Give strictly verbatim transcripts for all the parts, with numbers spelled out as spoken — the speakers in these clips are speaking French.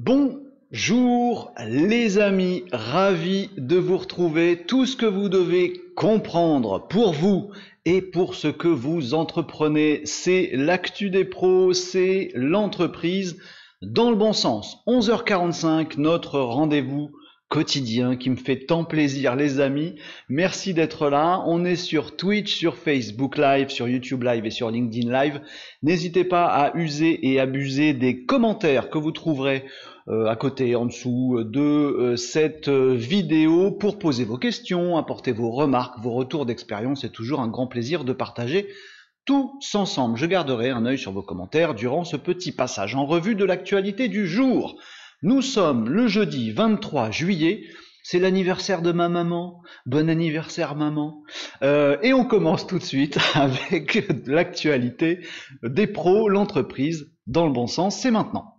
Bonjour les amis, ravi de vous retrouver. Tout ce que vous devez comprendre pour vous et pour ce que vous entreprenez, c'est l'actu des pros, c'est l'entreprise dans le bon sens. onze heures quarante-cinq, notre rendez-vous quotidien qui me fait tant plaisir les amis. Merci d'être là. On est sur Twitch, sur Facebook Live, sur YouTube Live et sur LinkedIn Live. N'hésitez pas à user et abuser des commentaires que vous trouverez euh, à côté, en dessous de euh, cette euh, vidéo pour poser vos questions, apporter vos remarques, vos retours d'expérience. C'est toujours un grand plaisir de partager tous ensemble. Je garderai un œil sur vos commentaires durant ce petit passage en revue de l'actualité du jour. Nous sommes le jeudi vingt-trois juillet, c'est l'anniversaire de ma maman, bon anniversaire maman, euh, et on commence tout de suite avec l'actualité des pros, l'entreprise dans le bon sens, c'est maintenant.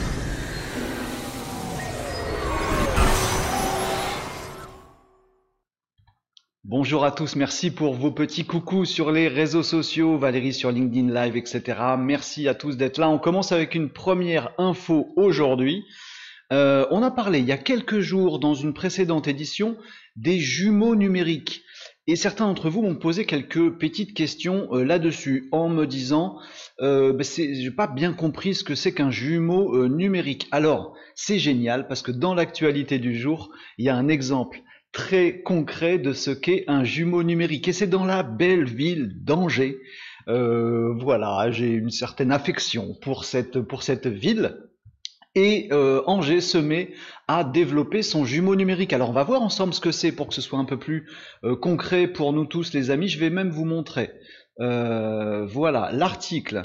Bonjour à tous, merci pour vos petits coucous sur les réseaux sociaux, Valérie sur LinkedIn Live, et cetera. Merci à tous d'être là. On commence avec une première info aujourd'hui. Euh, on a parlé il y a quelques jours dans une précédente édition des jumeaux numériques et certains d'entre vous m'ont posé quelques petites questions euh, là-dessus en me disant euh, bah j'ai pas bien compris ce que c'est qu'un jumeau euh, numérique. Alors c'est génial parce que dans l'actualité du jour il y a un exemple très concret de ce qu'est un jumeau numérique et c'est dans la belle ville d'Angers. Euh, voilà, j'ai une certaine affection pour cette, pour cette ville. Et euh, Angers se met à développer son jumeau numérique. Alors on va voir ensemble ce que c'est pour que ce soit un peu plus euh, concret pour nous tous les amis. Je vais même vous montrer. Euh, voilà l'article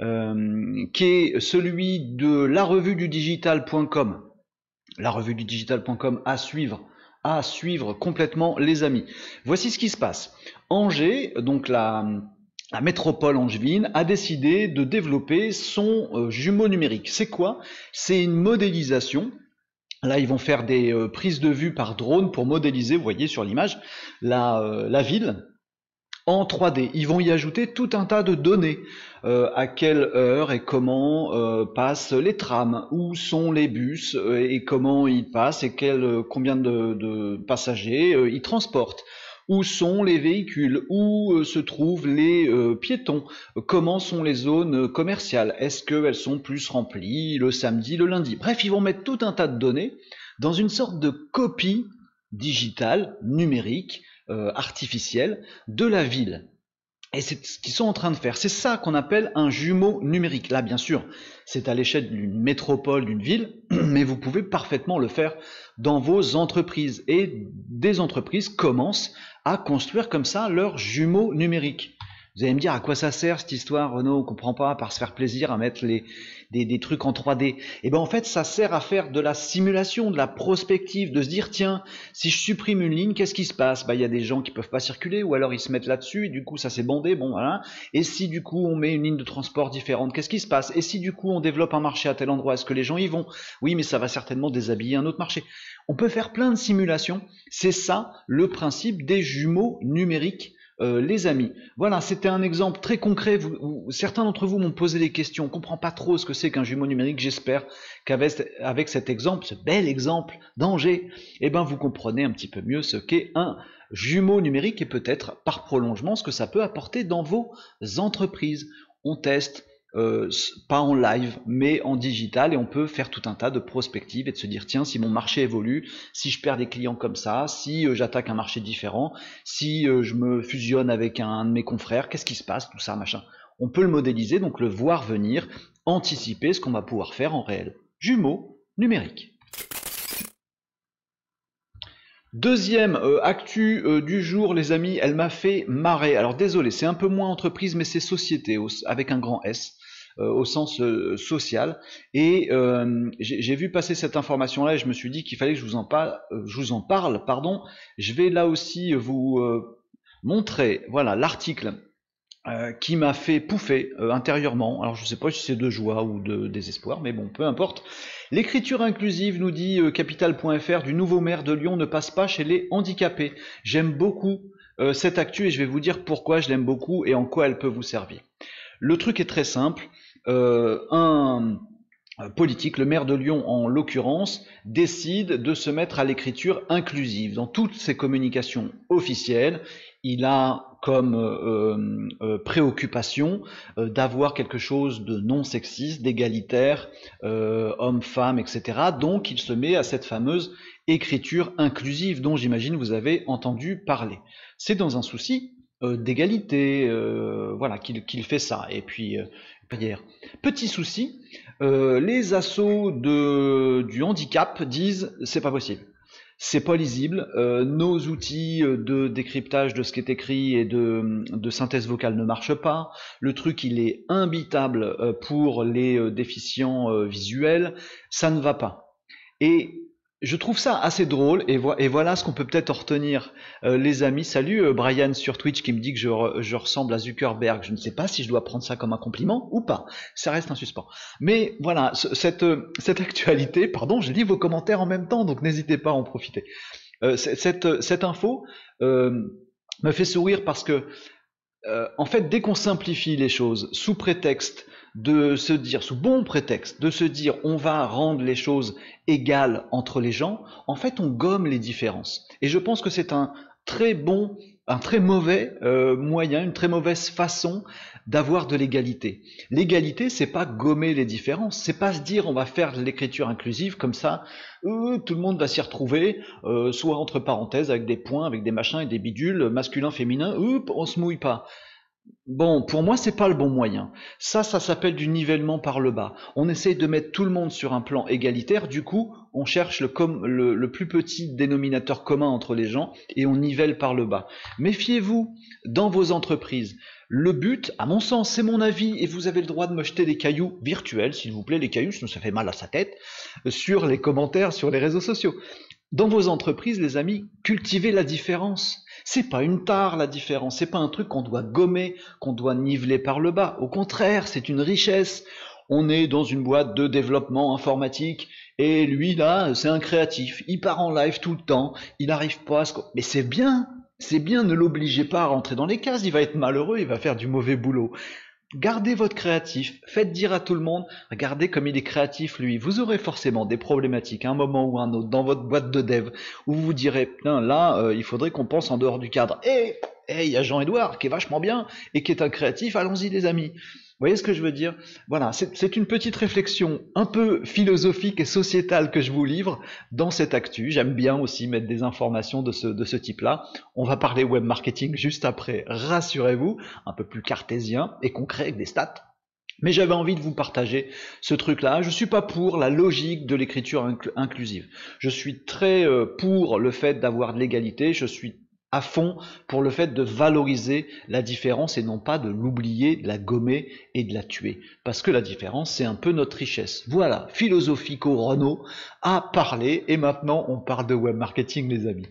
euh, qui est celui de la revue du digital point com. La revue du digital point com à suivre. À suivre complètement les amis. Voici ce qui se passe. Angers, donc la... La métropole angevine a décidé de développer son euh, jumeau numérique. C'est quoi? C'est une modélisation. Là, ils vont faire des euh, prises de vue par drone pour modéliser, vous voyez sur l'image, la, euh, la ville en trois D. Ils vont y ajouter tout un tas de données. Euh, à quelle heure et comment euh, passent les trams, où sont les bus euh, et comment ils passent et quel, euh, combien de, de passagers euh, ils transportent. Où sont les véhicules, où euh, se trouvent les euh, piétons, comment sont les zones commerciales, est-ce qu'elles sont plus remplies le samedi, le lundi. Bref, ils vont mettre tout un tas de données dans une sorte de copie digitale, numérique, euh, artificielle de la ville. Et c'est ce qu'ils sont en train de faire. C'est ça qu'on appelle un jumeau numérique. Là, bien sûr, c'est à l'échelle d'une métropole, d'une ville, mais vous pouvez parfaitement le faire dans vos entreprises. Et des entreprises commencent à construire comme ça leur jumeau numérique. Vous allez me dire à quoi ça sert cette histoire, Renaud, on comprend pas, à part se faire plaisir à mettre les, des, des trucs en trois D. Et ben en fait, ça sert à faire de la simulation, de la prospective, de se dire tiens, si je supprime une ligne, qu'est-ce qui se passe? Ben il y a des gens qui peuvent pas circuler, ou alors ils se mettent là-dessus, et du coup ça s'est bandé, bon voilà. Et si du coup on met une ligne de transport différente, qu'est-ce qui se passe? Et si du coup on développe un marché à tel endroit, est-ce que les gens y vont? Oui, mais ça va certainement déshabiller un autre marché. On peut faire plein de simulations. C'est ça le principe des jumeaux numériques. Euh, les amis, voilà, c'était un exemple très concret. Vous, vous, certains d'entre vous m'ont posé des questions. On ne comprend pas trop ce que c'est qu'un jumeau numérique. J'espère qu'avec avec cet exemple, ce bel exemple d'Angers, eh ben, vous comprenez un petit peu mieux ce qu'est un jumeau numérique et peut-être par prolongement ce que ça peut apporter dans vos entreprises. On teste. Euh, pas en live mais en digital et on peut faire tout un tas de prospectives et de se dire tiens si mon marché évolue, si je perds des clients comme ça, si euh, j'attaque un marché différent, si euh, je me fusionne avec un, un de mes confrères, qu'est-ce qui se passe, tout ça machin. On peut le modéliser, donc le voir venir, anticiper ce qu'on va pouvoir faire en réel. Jumeaux numériques. Deuxième euh, actu euh, du jour, les amis, elle m'a fait marrer. Alors désolé, c'est un peu moins entreprise, mais c'est société au, avec un grand S. Euh, au sens euh, social et euh, j'ai vu passer cette information là et je me suis dit qu'il fallait que je vous en parle, euh, je vous en parle pardon. Je vais là aussi vous euh, montrer voilà l'article euh, qui m'a fait pouffer euh, intérieurement. Alors je sais pas si c'est de joie ou de désespoir, mais bon, peu importe. L'écriture inclusive, nous dit euh, capital point F R, du nouveau maire de Lyon ne passe pas chez les handicapés. J'aime beaucoup euh, cette actu et je vais vous dire pourquoi je l'aime beaucoup et en quoi elle peut vous servir. Le truc est très simple. Euh, un, politique, le maire de Lyon en l'occurrence, décide de se mettre à l'écriture inclusive. Dans toutes ses communications officielles, il a comme euh, euh, préoccupation euh, d'avoir quelque chose de non sexiste, d'égalitaire, euh, homme-femme, et cetera. Donc il se met à cette fameuse écriture inclusive dont j'imagine vous avez entendu parler. C'est dans un souci euh, d'égalité, euh, voilà, qu'il qu'il fait ça. Et puis, euh, petit souci, euh, les assos de, du handicap disent c'est pas possible. C'est pas lisible. Euh, nos outils de décryptage de ce qui est écrit et de, de synthèse vocale ne marchent pas. Le truc, il est imbitable pour les déficients visuels. Ça ne va pas. Et je trouve ça assez drôle, et, vo et voilà ce qu'on peut peut-être en retenir, euh, les amis. Salut euh, Brian sur Twitch qui me dit que je, re je ressemble à Zuckerberg. Je ne sais pas si je dois prendre ça comme un compliment ou pas. Ça reste un suspens. Mais voilà, ce, cette, cette actualité, pardon, je lis vos commentaires en même temps, donc n'hésitez pas à en profiter. Euh, cette, cette info euh, me fait sourire parce que, euh, en fait, dès qu'on simplifie les choses sous prétexte de se dire, sous bon prétexte, de se dire on va rendre les choses égales entre les gens, en fait on gomme les différences. Et je pense que c'est un très bon, un très mauvais euh, moyen, une très mauvaise façon d'avoir de l'égalité. L'égalité, c'est pas gommer les différences, c'est pas se dire on va faire de l'écriture inclusive comme ça, euh, tout le monde va s'y retrouver, euh, soit entre parenthèses avec des points, avec des machins et des bidules, masculin, féminin, oup, on se mouille pas. Bon, pour moi, c'est pas le bon moyen. Ça, ça s'appelle du nivellement par le bas. On essaye de mettre tout le monde sur un plan égalitaire, du coup, on cherche le, com le, le plus petit dénominateur commun entre les gens et on nivelle par le bas. Méfiez-vous dans vos entreprises. Le but, à mon sens, c'est mon avis, et vous avez le droit de me jeter des cailloux virtuels, s'il vous plaît, les cailloux, sinon ça fait mal à sa tête, sur les commentaires, sur les réseaux sociaux. Dans vos entreprises, les amis, cultivez la différence. C'est pas une tare la différence, c'est pas un truc qu'on doit gommer, qu'on doit niveler par le bas. Au contraire, c'est une richesse. On est dans une boîte de développement informatique et lui là, c'est un créatif. Il part en live tout le temps, il n'arrive pas à se... Mais c'est bien, c'est bien, ne l'obligez pas à rentrer dans les cases, il va être malheureux, il va faire du mauvais boulot. Gardez votre créatif, faites dire à tout le monde, regardez comme il est créatif lui. Vous aurez forcément des problématiques à un moment ou un autre dans votre boîte de dev où vous vous direz, putain là, euh, il faudrait qu'on pense en dehors du cadre. Et il y a Jean-Edouard qui est vachement bien et qui est un créatif, allons-y les amis. Vous voyez ce que je veux dire? Voilà, c'est une petite réflexion un peu philosophique et sociétale que je vous livre dans cette actu. J'aime bien aussi mettre des informations de ce, de ce type-là. On va parler web marketing juste après, rassurez-vous, un peu plus cartésien et concret avec des stats. Mais j'avais envie de vous partager ce truc-là. Je suis pas pour la logique de l'écriture incl inclusive. Je suis très euh, pour le fait d'avoir de l'égalité. Je suis à fond pour le fait de valoriser la différence et non pas de l'oublier, de la gommer et de la tuer. Parce que la différence, c'est un peu notre richesse. Voilà, philosophico-Renaud a parlé et maintenant on parle de web marketing, les amis.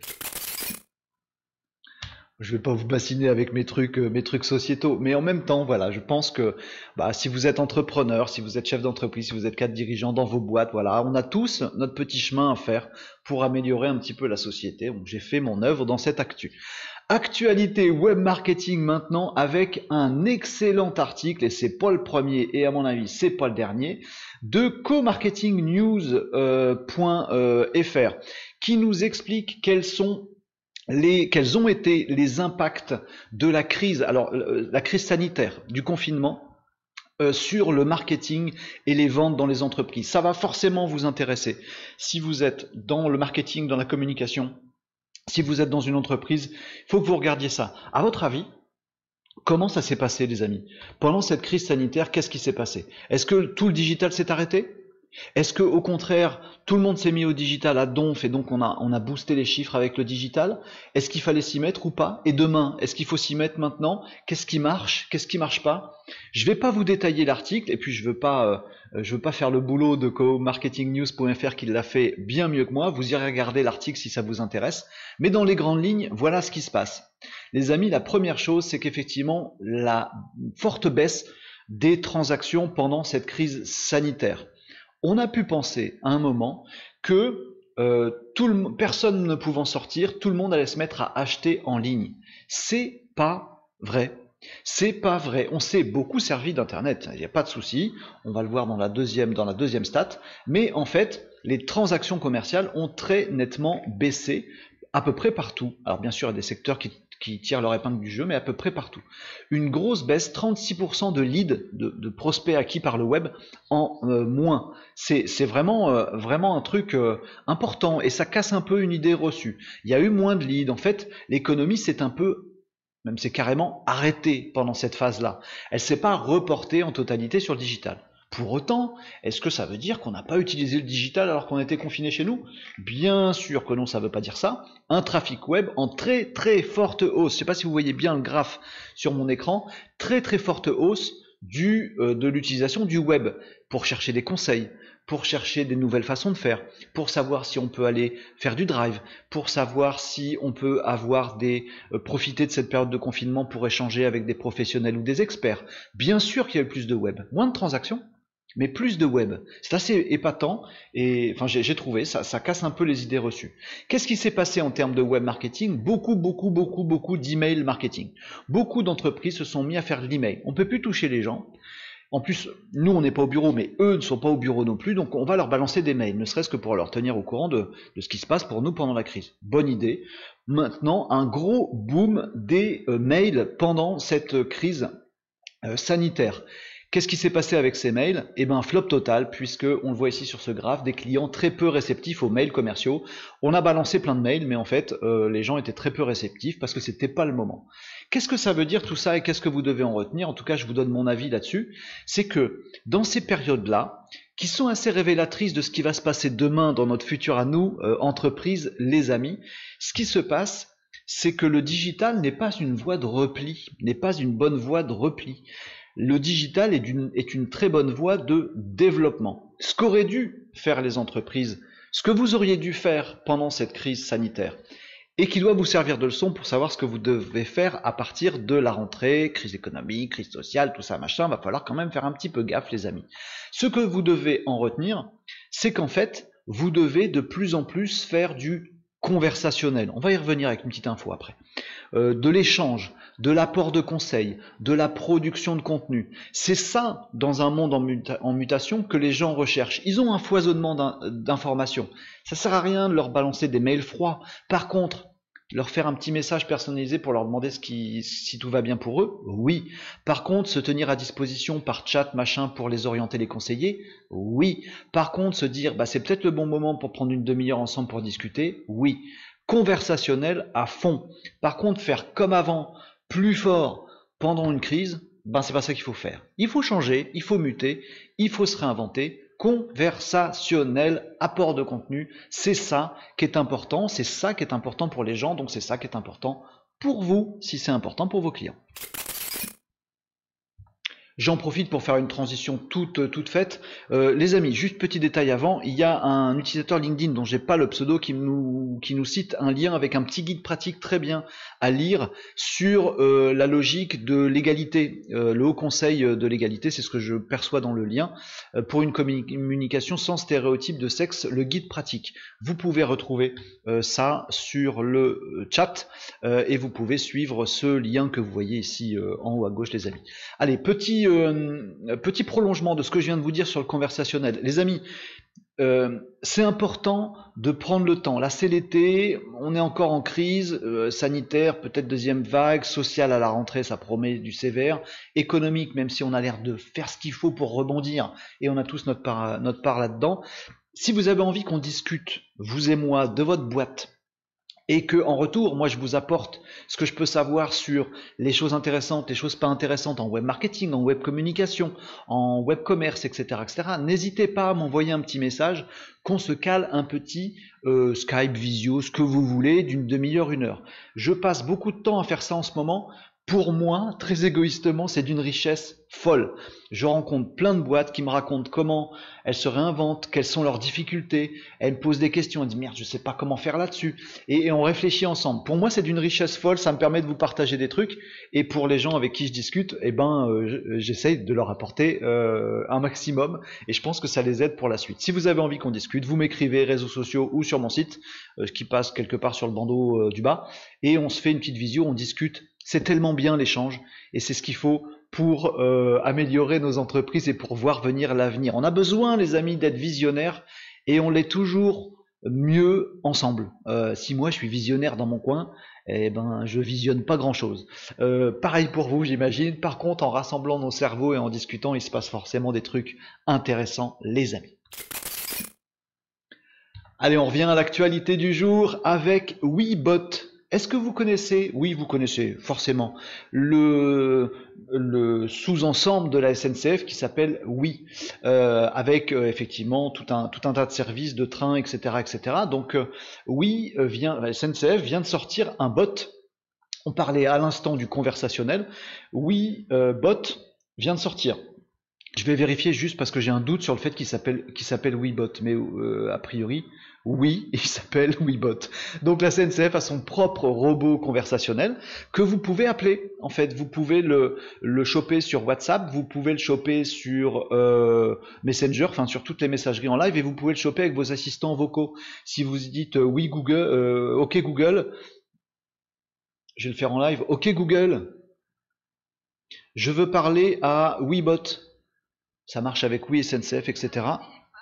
Je vais pas vous bassiner avec mes trucs, euh, mes trucs sociétaux, mais en même temps, voilà, je pense que bah, si vous êtes entrepreneur, si vous êtes chef d'entreprise, si vous êtes cadre dirigeant dans vos boîtes, voilà, on a tous notre petit chemin à faire pour améliorer un petit peu la société. Donc j'ai fait mon œuvre dans cette actu. Actualité web marketing maintenant avec un excellent article, et c'est pas le premier et à mon avis c'est pas le dernier, de comarketingnews point F R qui nous explique quels sont Les, quels ont été les impacts de la crise, alors la crise sanitaire, du confinement, euh, sur le marketing et les ventes dans les entreprises. Ça va forcément vous intéresser. Si vous êtes dans le marketing, dans la communication, si vous êtes dans une entreprise, il faut que vous regardiez ça. À votre avis, comment ça s'est passé, les amis? Pendant cette crise sanitaire, qu'est-ce qui s'est passé? Est-ce que tout le digital s'est arrêté? Est-ce que, au contraire, tout le monde s'est mis au digital à donf et donc on a, on a boosté les chiffres avec le digital? Est-ce qu'il fallait s'y mettre ou pas? Et demain, est-ce qu'il faut s'y mettre maintenant? Qu'est-ce qui marche? Qu'est-ce qui marche pas? Je vais pas vous détailler l'article et puis je veux pas, euh, je veux pas faire le boulot de comarketingnews point F R qui l'a fait bien mieux que moi. Vous irez regarder l'article si ça vous intéresse. Mais dans les grandes lignes, voilà ce qui se passe. Les amis, la première chose, c'est qu'effectivement, la forte baisse des transactions pendant cette crise sanitaire. On a pu penser à un moment que euh, tout le, personne ne pouvant sortir, tout le monde allait se mettre à acheter en ligne. C'est pas vrai. C'est pas vrai. On s'est beaucoup servi d'Internet, il n'y a pas de souci. On va le voir dans la deuxième, dans la deuxième stat. Mais en fait, les transactions commerciales ont très nettement baissé à peu près partout. Alors bien sûr, il y a des secteurs qui, qui tirent leur épingle du jeu, mais à peu près partout. Une grosse baisse, trente-six pour cent de leads, de, de prospects acquis par le web en euh, moins. C'est vraiment, euh, vraiment un truc euh, important et ça casse un peu une idée reçue. Il y a eu moins de leads. En fait, l'économie s'est un peu, même c'est carrément arrêtée pendant cette phase-là. Elle ne s'est pas reportée en totalité sur le digital. Pour autant, est-ce que ça veut dire qu'on n'a pas utilisé le digital alors qu'on était confiné chez nous? Bien sûr que non, ça ne veut pas dire ça. Un trafic web en très très forte hausse. Je ne sais pas si vous voyez bien le graphe sur mon écran. Très très forte hausse du, euh, de l'utilisation du web pour chercher des conseils, pour chercher des nouvelles façons de faire, pour savoir si on peut aller faire du drive, pour savoir si on peut avoir des euh, profiter de cette période de confinement pour échanger avec des professionnels ou des experts. Bien sûr qu'il y a eu plus de web, moins de transactions, mais plus de web. C'est assez épatant et enfin j'ai trouvé ça, ça casse un peu les idées reçues. Qu'est-ce qui s'est passé en termes de web marketing? Beaucoup, beaucoup, beaucoup, beaucoup d'email marketing. Beaucoup d'entreprises se sont mis à faire de l'email. On peut plus toucher les gens. En plus, nous, on n'est pas au bureau, mais eux ne sont pas au bureau non plus, donc on va leur balancer des mails, ne serait-ce que pour leur tenir au courant de, de ce qui se passe pour nous pendant la crise. Bonne idée. Maintenant, un gros boom des euh, mails pendant cette crise euh, sanitaire. Qu'est-ce qui s'est passé avec ces mails? Eh bien, flop total, puisque on le voit ici sur ce graphe, des clients très peu réceptifs aux mails commerciaux. On a balancé plein de mails, mais en fait, euh, les gens étaient très peu réceptifs parce que c'était pas le moment. Qu'est-ce que ça veut dire tout ça et qu'est-ce que vous devez en retenir? En tout cas, je vous donne mon avis là-dessus. C'est que dans ces périodes-là, qui sont assez révélatrices de ce qui va se passer demain dans notre futur à nous, euh, entreprises, les amis, ce qui se passe, c'est que le digital n'est pas une voie de repli, n'est pas une bonne voie de repli. Le digital est une, est une très bonne voie de développement. Ce qu'auraient dû faire les entreprises, ce que vous auriez dû faire pendant cette crise sanitaire, et qui doit vous servir de leçon pour savoir ce que vous devez faire à partir de la rentrée, crise économique, crise sociale, tout ça, machin, va falloir quand même faire un petit peu gaffe, les amis. Ce que vous devez en retenir, c'est qu'en fait, vous devez de plus en plus faire du conversationnel. On va y revenir avec une petite info après. Euh, de l'échange, de l'apport de conseils, de la production de contenu. C'est ça, dans un monde en, muta en mutation, que les gens recherchent. Ils ont un foisonnement d'informations. Ça sert à rien de leur balancer des mails froids. Par contre, leur faire un petit message personnalisé pour leur demander ce qui, si tout va bien pour eux, oui. Par contre, se tenir à disposition par chat, machin, pour les orienter, les conseiller, oui. Par contre, se dire, bah, c'est peut-être le bon moment pour prendre une demi-heure ensemble pour discuter, oui. Conversationnel à fond. Par contre, faire comme avant, plus fort pendant une crise, ben c'est pas ça qu'il faut faire. Il faut changer, il faut muter, il faut se réinventer. Conversationnel, apport de contenu, c'est ça qui est important, c'est ça qui est important pour les gens, donc c'est ça qui est important pour vous, si c'est important pour vos clients. J'en profite pour faire une transition toute, toute faite. Euh, les amis, juste petit détail avant, il y a un utilisateur LinkedIn dont j'ai pas le pseudo qui nous, qui nous cite un lien avec un petit guide pratique très bien à lire sur euh, la logique de l'égalité, euh, le Haut Conseil de l'égalité, c'est ce que je perçois dans le lien, euh, pour une communication sans stéréotype de sexe, le guide pratique. Vous pouvez retrouver euh, ça sur le chat euh, et vous pouvez suivre ce lien que vous voyez ici euh, en haut à gauche, les amis. Allez, petit Euh, petit prolongement de ce que je viens de vous dire sur le conversationnel. Les amis, euh, c'est important de prendre le temps. Là, c'est l'été, on est encore en crise euh, sanitaire, peut-être deuxième vague, sociale à la rentrée, ça promet du sévère, économique, même si on a l'air de faire ce qu'il faut pour rebondir, et on a tous notre part, notre part là-dedans. Si vous avez envie qu'on discute, vous et moi, de votre boîte, et que en retour, moi je vous apporte ce que je peux savoir sur les choses intéressantes, les choses pas intéressantes en web marketing, en web communication, en web commerce, et cetera, et cetera. N'hésitez pas à m'envoyer un petit message, qu'on se cale un petit euh, Skype, Visio, ce que vous voulez, d'une demi-heure, une heure. Je passe beaucoup de temps à faire ça en ce moment. Pour moi, très égoïstement, c'est d'une richesse folle. Je rencontre plein de boîtes qui me racontent comment elles se réinventent, quelles sont leurs difficultés. Elles me posent des questions, elles disent merde, je sais pas comment faire là-dessus. Et, et on réfléchit ensemble. Pour moi, c'est d'une richesse folle. Ça me permet de vous partager des trucs. Et pour les gens avec qui je discute, eh ben, euh, j'essaye de leur apporter euh, un maximum. Et je pense que ça les aide pour la suite. Si vous avez envie qu'on discute, vous m'écrivez réseaux sociaux ou sur mon site, euh, qui passe quelque part sur le bandeau euh, du bas, et on se fait une petite visio, on discute C'est tellement bien l'échange et c'est ce qu'il faut pour euh, améliorer nos entreprises et pour voir venir l'avenir. On a besoin, les amis, d'être visionnaires et on l'est toujours mieux ensemble. Euh, si moi je suis visionnaire dans mon coin, eh ben je visionne pas grand-chose. Euh, pareil pour vous, j'imagine. Par contre, en rassemblant nos cerveaux et en discutant, il se passe forcément des trucs intéressants, les amis. Allez, on revient à l'actualité du jour avec Webot. Est-ce que vous connaissez, oui vous connaissez forcément, le, le sous-ensemble de la S N C F qui s'appelle Oui, euh, avec euh, effectivement tout un, tout un tas de services, de trains, et cetera et cetera. Donc euh, Oui, euh, vient, la S N C F vient de sortir un bot. On parlait à l'instant du conversationnel. Oui, euh, bot vient de sortir. Je vais vérifier juste parce que j'ai un doute sur le fait qu'il s'appelle qu'il s'appelle Webot, mais euh, a priori, oui, il s'appelle Webot. Donc la S N C F a son propre robot conversationnel que vous pouvez appeler. En fait, vous pouvez le, le choper sur WhatsApp, vous pouvez le choper sur euh, Messenger, enfin sur toutes les messageries en live, et vous pouvez le choper avec vos assistants vocaux. Si vous dites euh, oui Google, euh, OK Google, je vais le faire en live. OK Google, je veux parler à Webot. Ça marche avec Oui S N C F, et cetera.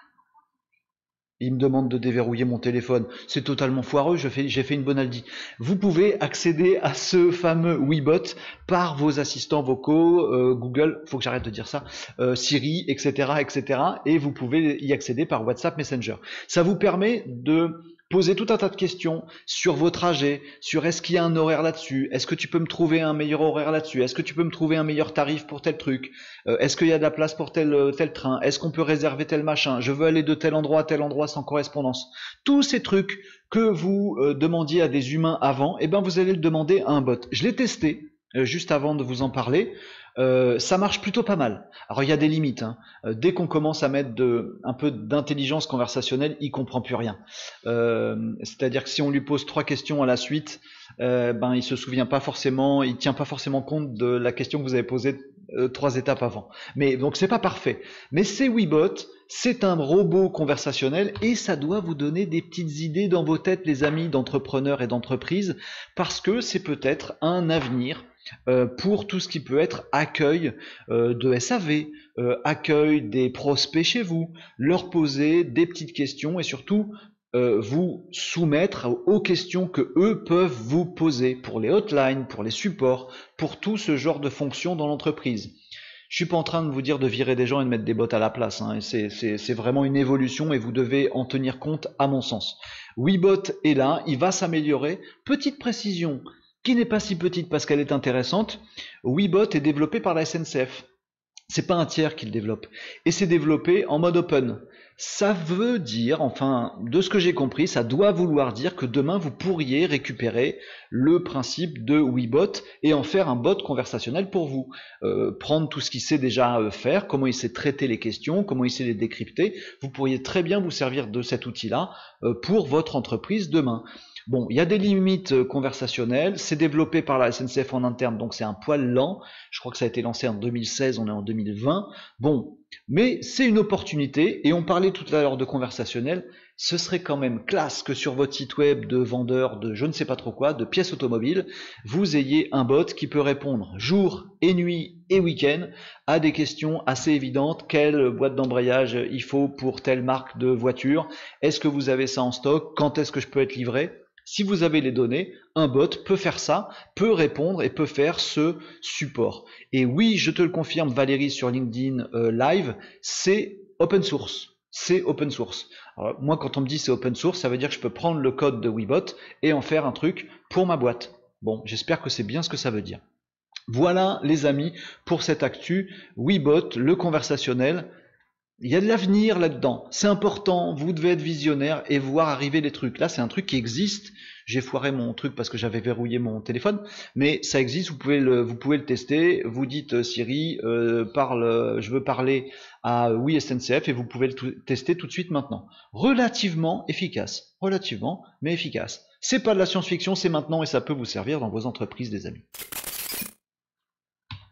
Il me demande de déverrouiller mon téléphone. C'est totalement foireux, j'ai fait, fait une bonaldie. Vous pouvez accéder à ce fameux Webot par vos assistants vocaux, euh, Google, faut que j'arrête de dire ça, euh, Siri, et cetera, et cetera. Et vous pouvez y accéder par WhatsApp Messenger. Ça vous permet de poser tout un tas de questions sur vos trajets, sur est-ce qu'il y a un horaire là-dessus, est-ce que tu peux me trouver un meilleur horaire là-dessus, est-ce que tu peux me trouver un meilleur tarif pour tel truc, euh, est-ce qu'il y a de la place pour tel, tel train, est-ce qu'on peut réserver tel machin, je veux aller de tel endroit à tel endroit sans correspondance. Tous ces trucs que vous euh, demandiez à des humains avant, eh ben vous allez le demander à un bot. Je l'ai testé euh, juste avant de vous en parler. Euh, ça marche plutôt pas mal. Alors il y a des limites. Hein. Euh, dès qu'on commence à mettre de, un peu d'intelligence conversationnelle, il comprend plus rien. Euh, c'est-à-dire que si on lui pose trois questions à la suite, euh, ben il se souvient pas forcément, il tient pas forcément compte de la question que vous avez posée euh, trois étapes avant. Mais donc c'est pas parfait. Mais c'est Webot, c'est un robot conversationnel et ça doit vous donner des petites idées dans vos têtes, les amis d'entrepreneurs et d'entreprises, parce que c'est peut-être un avenir. Euh, pour tout ce qui peut être accueil euh, de S A V, euh, accueil des prospects chez vous, leur poser des petites questions et surtout euh, vous soumettre aux questions que eux peuvent vous poser pour les hotlines, pour les supports, pour tout ce genre de fonctions dans l'entreprise. Je suis pas en train de vous dire de virer des gens et de mettre des bots à la place, hein. C'est vraiment une évolution et vous devez en tenir compte à mon sens. Webot est là, il va s'améliorer. Petite précision, qui n'est pas si petite parce qu'elle est intéressante, Webot est développé par la S N C F. C'est pas un tiers qui le développe. Et c'est développé en mode open. Ça veut dire, enfin, de ce que j'ai compris, ça doit vouloir dire que demain vous pourriez récupérer le principe de Webot et en faire un bot conversationnel pour vous. Euh, prendre tout ce qu'il sait déjà faire, comment il sait traiter les questions, comment il sait les décrypter. Vous pourriez très bien vous servir de cet outil-là euh, pour votre entreprise demain. Bon, il y a des limites conversationnelles, c'est développé par la S N C F en interne, donc c'est un poil lent. Je crois que ça a été lancé en deux mille seize, on est en deux mille vingt. Bon, mais c'est une opportunité, et on parlait tout à l'heure de conversationnel, ce serait quand même classe que sur votre site web de vendeur de je ne sais pas trop quoi, de pièces automobiles, vous ayez un bot qui peut répondre jour et nuit et week-end à des questions assez évidentes. Quelle boîte d'embrayage il faut pour telle marque de voiture? Est-ce que vous avez ça en stock? Quand est-ce que je peux être livré? Si vous avez les données, un bot peut faire ça, peut répondre et peut faire ce support. Et oui, je te le confirme, Valérie, sur LinkedIn euh, Live, c'est open source. C'est open source. Alors, moi, quand on me dit c'est open source, ça veut dire que je peux prendre le code de Webot et en faire un truc pour ma boîte. Bon, j'espère que c'est bien ce que ça veut dire. Voilà, les amis, pour cette actu. Webot, le conversationnel. Il y a de l'avenir là-dedans. C'est important. Vous devez être visionnaire et voir arriver les trucs. Là, c'est un truc qui existe. J'ai foiré mon truc parce que j'avais verrouillé mon téléphone, mais ça existe. Vous pouvez le, vous pouvez le tester. Vous dites euh, Siri, euh, parle, je veux parler à Oui S N C F et vous pouvez le tout, tester tout de suite maintenant. Relativement efficace, relativement, mais efficace. C'est pas de la science-fiction, c'est maintenant et ça peut vous servir dans vos entreprises, des amis.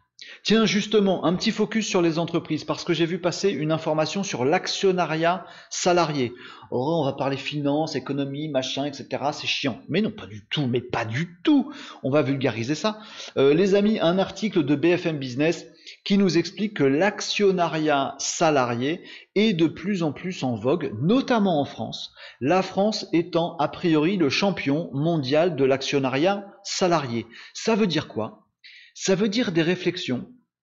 Tiens, justement, un petit focus sur les entreprises, parce que j'ai vu passer une information sur l'actionnariat salarié. Oh, on va parler finance, économie, machin, et cetera. C'est chiant. Mais non, pas du tout, mais pas du tout. On va vulgariser ça. Euh, les amis, un article de B F M Business qui nous explique que l'actionnariat salarié est de plus en plus en vogue, notamment en France. La France étant a priori le champion mondial de l'actionnariat salarié. Ça veut dire quoi? Ça veut dire des réflexions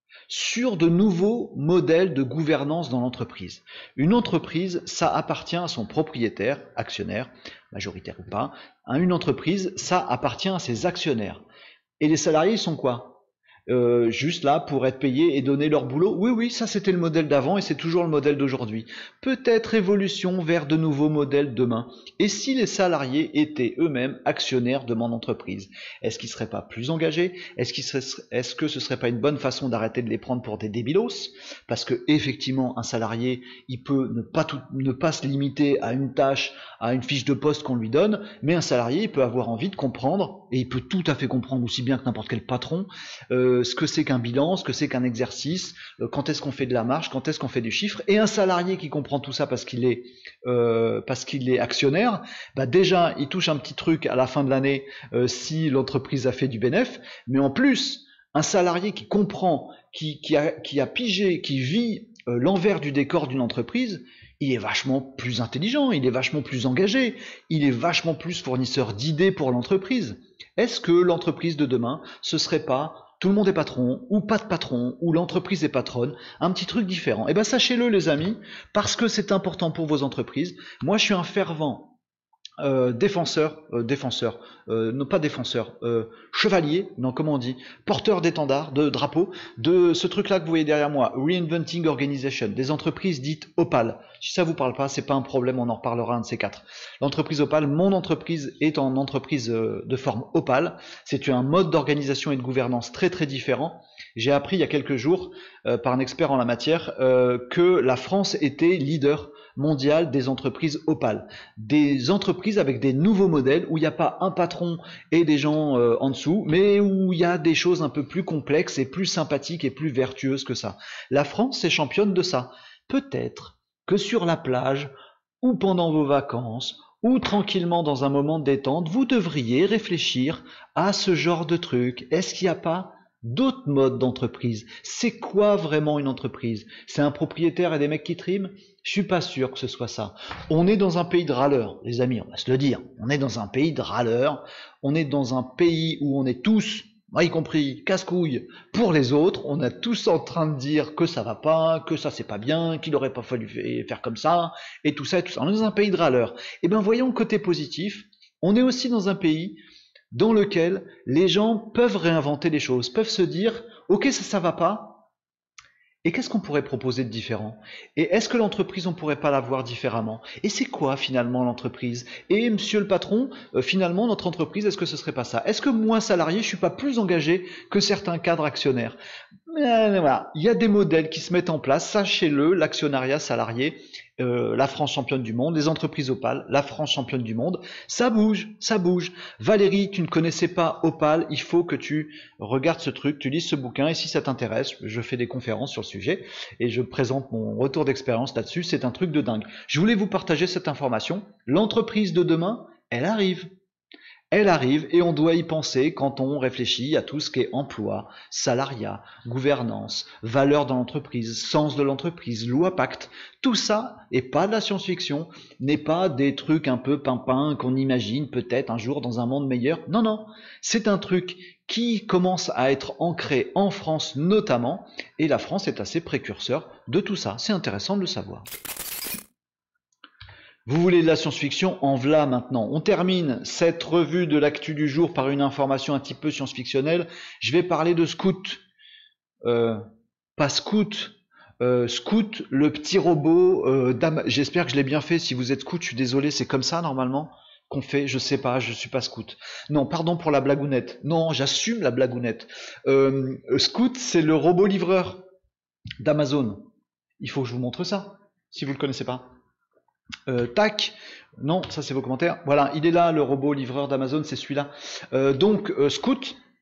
sur de nouveaux modèles de gouvernance dans l'entreprise. Une entreprise, ça appartient à son propriétaire, actionnaire, majoritaire ou pas. Une entreprise, ça appartient à ses actionnaires. Et les salariés, ils sont quoi? Euh, juste là pour être payés et donner leur boulot. Oui, oui, ça c'était le modèle d'avant et c'est toujours le modèle d'aujourd'hui. Peut-être évolution vers de nouveaux modèles demain. Et si les salariés étaient eux-mêmes actionnaires de mon entreprise, est-ce qu'ils ne seraient pas plus engagés? Est-ce qu'ils seraient, est-ce que ce serait pas une bonne façon d'arrêter de les prendre pour des débilos? Parce que effectivement, un salarié, il peut ne pas tout, ne pas se limiter à une tâche, à une fiche de poste qu'on lui donne, mais un salarié, il peut avoir envie de comprendre, et il peut tout à fait comprendre aussi bien que n'importe quel patron, euh, ce que c'est qu'un bilan, ce que c'est qu'un exercice, euh, quand est-ce qu'on fait de la marge, quand est-ce qu'on fait du chiffre. Et un salarié qui comprend tout ça parce qu'il est, euh, parce qu'il est actionnaire, bah déjà, il touche un petit truc à la fin de l'année euh, si l'entreprise a fait du bénéfice, mais en plus, un salarié qui comprend, qui, qui, a, qui a pigé, qui vit euh, l'envers du décor d'une entreprise, il est vachement plus intelligent, il est vachement plus engagé, il est vachement plus fournisseur d'idées pour l'entreprise. Est-ce que l'entreprise de demain, ce serait pas tout le monde est patron, ou pas de patron, ou l'entreprise est patronne, un petit truc différent? Eh bien sachez-le les amis, parce que c'est important pour vos entreprises. Moi je suis un fervent Euh, défenseur, euh, défenseur, euh, non pas défenseur, euh, chevalier, non comment on dit, porteur d'étendard, de drapeau, de ce truc-là que vous voyez derrière moi, Reinventing Organization, des entreprises dites Opal. Si ça vous parle pas, c'est pas un problème, on en reparlera un de ces quatre. L'entreprise Opal, mon entreprise est en entreprise euh, de forme Opal. C'est un mode d'organisation et de gouvernance très très différent. J'ai appris il y a quelques jours euh, par un expert en la matière euh, que la France était leader mondial des entreprises Opal, des entreprises avec des nouveaux modèles où il n'y a pas un patron et des gens euh, en dessous, mais où il y a des choses un peu plus complexes et plus sympathiques et plus vertueuses que ça. La France est championne de ça. Peut-être que sur la plage ou pendant vos vacances ou tranquillement dans un moment de détente, vous devriez réfléchir à ce genre de truc. Est-ce qu'il n'y a pas d'autres modes d'entreprise? C'est quoi vraiment une entreprise? C'est un propriétaire et des mecs qui triment? Je suis pas sûr que ce soit ça. On est dans un pays de râleurs, les amis, on va se le dire. On est dans un pays de râleurs. On est dans un pays où on est tous, moi y compris, casse-couilles pour les autres. On est tous en train de dire que ça va pas, que ça c'est pas bien, qu'il aurait pas fallu faire comme ça, et tout ça et tout ça. On est dans un pays de râleurs. Eh bien, voyons le côté positif. On est aussi dans un pays dans lequel les gens peuvent réinventer les choses, peuvent se dire « Ok, ça, ça va pas, et qu'est-ce qu'on pourrait proposer de différent? Et est-ce que l'entreprise, on pourrait pas la voir différemment? Et c'est quoi finalement l'entreprise? Et monsieur le patron, euh, finalement, notre entreprise, est-ce que ce serait pas ça? Est-ce que moi, salarié, je suis pas plus engagé que certains cadres actionnaires? Mais voilà, il y a des modèles qui se mettent en place, sachez-le, l'actionnariat salarié, euh, la France championne du monde, les entreprises Opal, la France championne du monde, ça bouge, ça bouge. Valérie, tu ne connaissais pas Opal, il faut que tu regardes ce truc, tu lises ce bouquin, et si ça t'intéresse, je fais des conférences sur le sujet, et je présente mon retour d'expérience là-dessus, c'est un truc de dingue. Je voulais vous partager cette information, l'entreprise de demain, elle arrive. Elle arrive et on doit y penser quand on réfléchit à tout ce qui est emploi, salariat, gouvernance, valeur dans l'entreprise, sens de l'entreprise, loi pacte. Tout ça n'est pas de la science-fiction, n'est pas des trucs un peu pimpins qu'on imagine peut-être un jour dans un monde meilleur. Non, non, c'est un truc qui commence à être ancré en France notamment, et la France est assez précurseur de tout ça. C'est intéressant de le savoir. Vous voulez de la science-fiction? En v'là maintenant. On termine cette revue de l'actu du jour par une information un petit peu science-fictionnelle. Je vais parler de Scout. Euh, pas Scout. Euh, Scout, le petit robot. Euh, J'espère que je l'ai bien fait. Si vous êtes Scout, je suis désolé. C'est comme ça normalement qu'on fait. Je sais pas. Je suis pas Scout. Non, pardon pour la blagounette. Non, j'assume la blagounette. Euh, Scout, c'est le robot livreur d'Amazon. Il faut que je vous montre ça, si vous le connaissez pas. Euh, tac, non, ça c'est vos commentaires. Voilà, il est là, le robot livreur d'Amazon, c'est celui-là. Euh, donc, euh, Scout,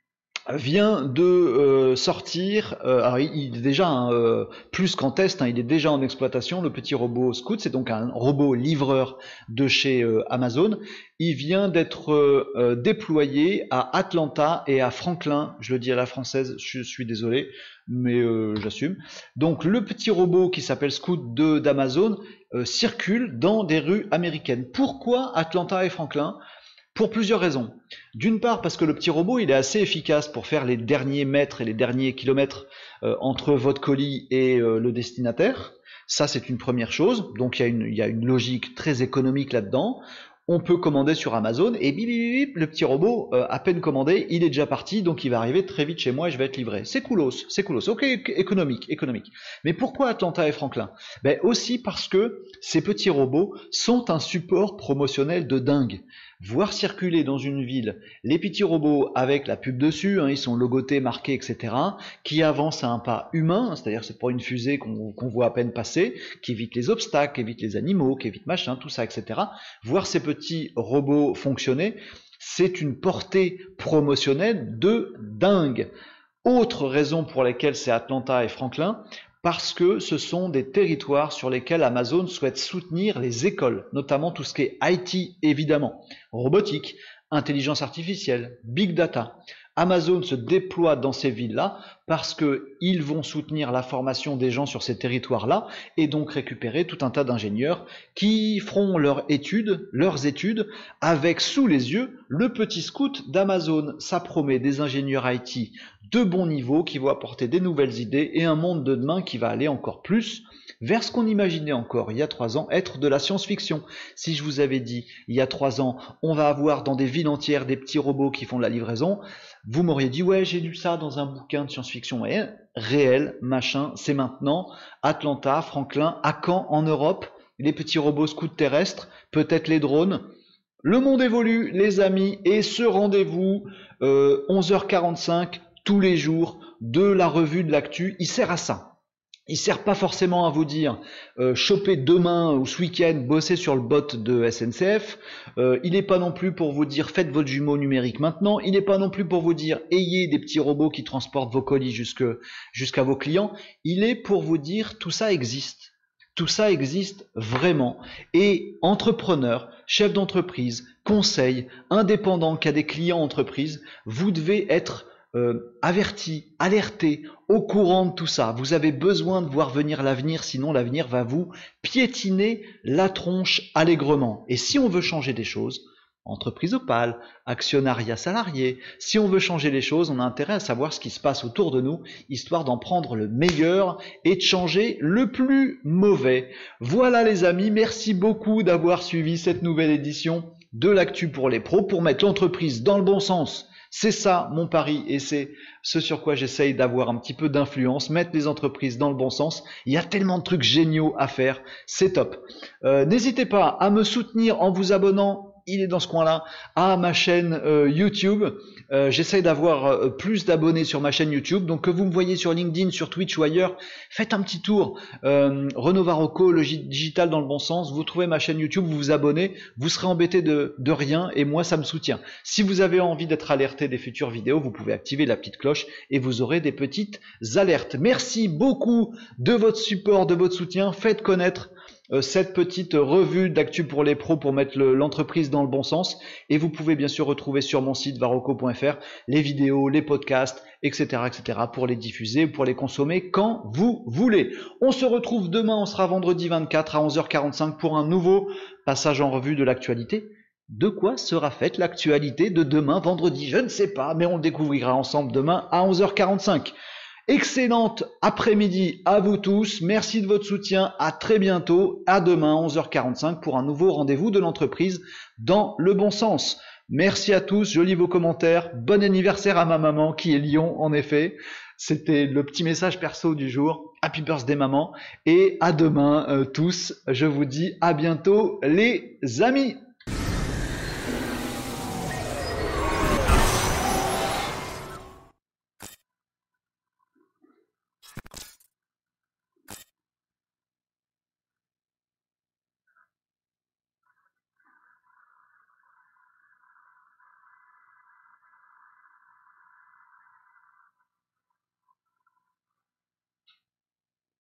vient de euh, sortir, euh, alors il, il est déjà hein, euh, plus qu'en test, hein, il est déjà en exploitation, le petit robot Scoot, c'est donc un robot livreur de chez euh, Amazon. Il vient d'être euh, euh, déployé à Atlanta et à Franklin, je le dis à la française, je suis désolé, mais euh, j'assume. Donc le petit robot qui s'appelle Scoot de d'Amazon euh, circule dans des rues américaines. Pourquoi Atlanta et Franklin? Pour plusieurs raisons. D'une part parce que le petit robot il est assez efficace pour faire les derniers mètres et les derniers kilomètres euh, entre votre colis et euh, le destinataire. Ça c'est une première chose. Donc il y a une, il y a une logique très économique là-dedans. On peut commander sur Amazon et bip, bip, bip, le petit robot, euh, à peine commandé, il est déjà parti, donc il va arriver très vite chez moi et je vais être livré. C'est coolos, c'est coolos. Ok, économique, économique. Mais pourquoi Atlanta et Franklin? Ben aussi parce que ces petits robots sont un support promotionnel de dingue. Voir circuler dans une ville les petits robots avec la pub dessus, hein, ils sont logotés, marqués, et cetera, qui avancent à un pas humain, c'est-à-dire c'est pas une fusée qu'on qu'on voit à peine passer, qui évite les obstacles, qui évite les animaux, qui évite machin, tout ça, et cetera. Voir ces petits robots fonctionner, c'est une portée promotionnelle de dingue. Autre raison pour laquelle c'est Atlanta et Franklin, parce que ce sont des territoires sur lesquels Amazon souhaite soutenir les écoles, notamment tout ce qui est I T évidemment, robotique, intelligence artificielle, big data. Amazon se déploie dans ces villes-là parce qu'ils vont soutenir la formation des gens sur ces territoires-là et donc récupérer tout un tas d'ingénieurs qui feront leurs études, leurs études avec sous les yeux le petit Scoot d'Amazon. Ça promet des ingénieurs I T de bon niveau qui vont apporter des nouvelles idées et un monde de demain qui va aller encore plus vers ce qu'on imaginait encore il y a trois ans être de la science-fiction. Si je vous avais dit il y a trois ans on va avoir dans des villes entières des petits robots qui font de la livraison, vous m'auriez dit ouais j'ai lu ça dans un bouquin de science-fiction. Et réel, machin, c'est maintenant. Atlanta, Franklin, à quand en Europe les petits robots scouts terrestres, peut-être les drones. Le monde évolue les amis et ce rendez-vous euh, onze heures quarante-cinq tous les jours de la revue de l'actu, il sert à ça. Il sert pas forcément à vous dire euh, choper demain ou ce week-end, bosser sur le bot de S N C F. Euh, il n'est pas non plus pour vous dire faites votre jumeau numérique maintenant. Il n'est pas non plus pour vous dire ayez des petits robots qui transportent vos colis jusque jusqu'à vos clients. Il est pour vous dire tout ça existe. Tout ça existe vraiment. Et entrepreneurs, chefs d'entreprise, conseils, indépendants qui a des clients entreprises, vous devez être Euh, averti, alerté, au courant de tout ça. Vous avez besoin de voir venir l'avenir, sinon l'avenir va vous piétiner la tronche allègrement. Et si on veut changer des choses, entreprise opale, actionnariat salarié, si on veut changer les choses, on a intérêt à savoir ce qui se passe autour de nous, histoire d'en prendre le meilleur et de changer le plus mauvais. Voilà les amis, merci beaucoup d'avoir suivi cette nouvelle édition de l'actu pour les pros, pour mettre l'entreprise dans le bon sens. C'est ça mon pari et c'est ce sur quoi j'essaye d'avoir un petit peu d'influence, mettre les entreprises dans le bon sens. Il y a tellement de trucs géniaux à faire, c'est top. Euh, n'hésitez pas à me soutenir en vous abonnant, il est dans ce coin-là, à ma chaîne euh, YouTube. Euh, j'essaye d'avoir euh, plus d'abonnés sur ma chaîne YouTube, donc que vous me voyez sur LinkedIn, sur Twitch ou ailleurs, faites un petit tour. Euh, Renaud Varocco, le digital dans le bon sens, vous trouvez ma chaîne YouTube, vous vous abonnez, vous serez embêté de, de rien et moi ça me soutient. Si vous avez envie d'être alerté des futures vidéos, vous pouvez activer la petite cloche et vous aurez des petites alertes. Merci beaucoup de votre support, de votre soutien, faites connaître cette petite revue d'actu pour les pros pour mettre l'entreprise dans le bon sens. Et vous pouvez bien sûr retrouver sur mon site varocco point F R les vidéos, les podcasts, et cetera, et cetera pour les diffuser, pour les consommer quand vous voulez. On se retrouve demain, on sera vendredi vingt-quatre à onze heures quarante-cinq pour un nouveau passage en revue de l'actualité. De quoi sera faite l'actualité de demain vendredi? Je ne sais pas, mais on le découvrira ensemble demain à onze heures quarante-cinq. Excellente après-midi à vous tous, merci de votre soutien, à très bientôt, à demain onze heures quarante-cinq pour un nouveau rendez-vous de l'entreprise dans le bon sens. Merci à tous, je lis vos commentaires, bon anniversaire à ma maman qui est Lyon en effet, c'était le petit message perso du jour, happy birthday maman, et à demain euh, tous, je vous dis à bientôt les amis.